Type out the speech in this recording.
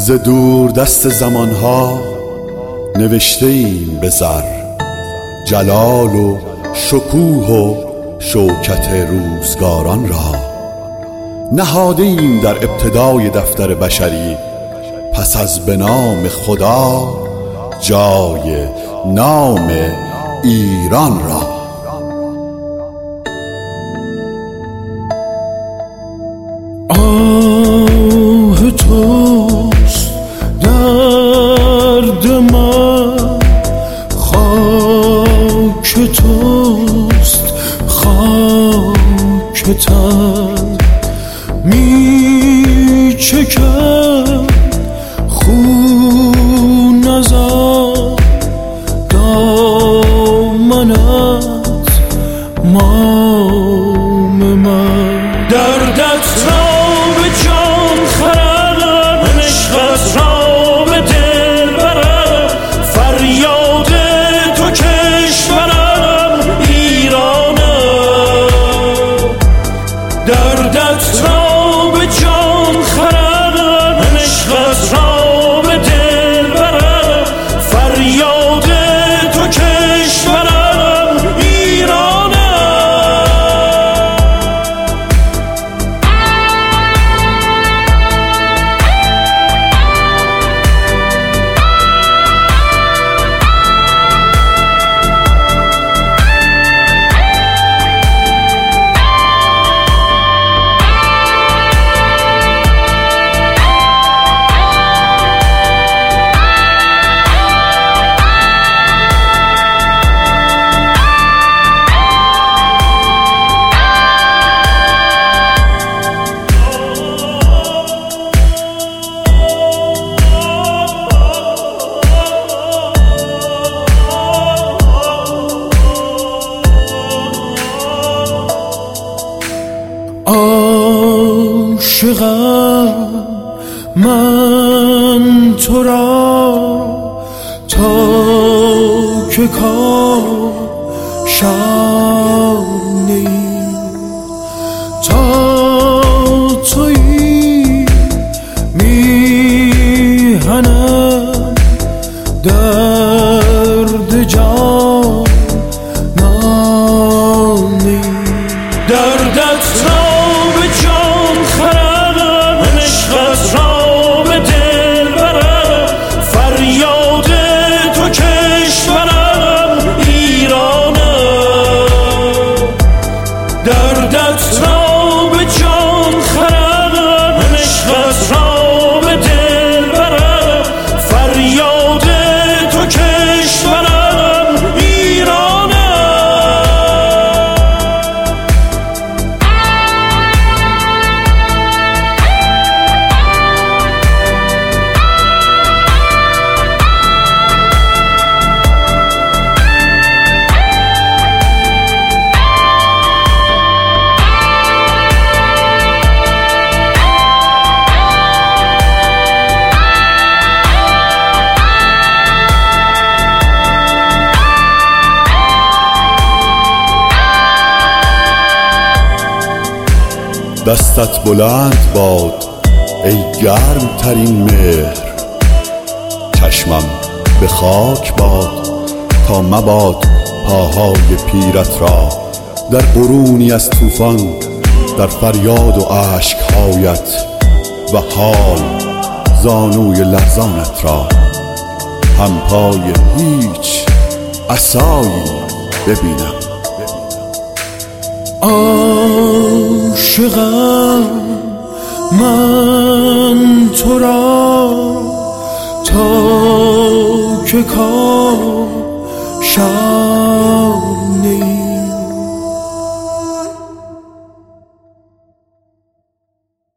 ز دور دست زمانها نوشته ایم به زر جلال و شکوه و شوکت روزگاران را. نهاده ایم در ابتدای دفتر بشری پس از به نام خدا جای نام ایران را. آه توست درد من، خاک توست خاک تن، می چکد خون از دامنت مام من. دردت را به جان خرم، عشقت را به دل برم، فریاد تو کشورم ایرانم. دردت را به جان خرم، عشقت را به دل برم، فریاد تو کشورم ایرانم. عاشقم من تو را تا که کاشانه تا تویی میهنم درد جانانه. دردت را به جان خرم، عشقت را به دل برم، فریاد تو کشورم ایرانم. دردت را به جان خرم، عشقت را به دل برم، فریاد تو کشورم ایرانم. دستت بلند باد ای گرم ترین مهر، چشمم به خاک باد تا مباد پاهای پیرت را در قرونی از طوفان، در فریاد و اشکهایت و حال زانوی لرزانت را. هم پای هیچ عصایی ببینم. عاشقم من تو را تا که کاشانه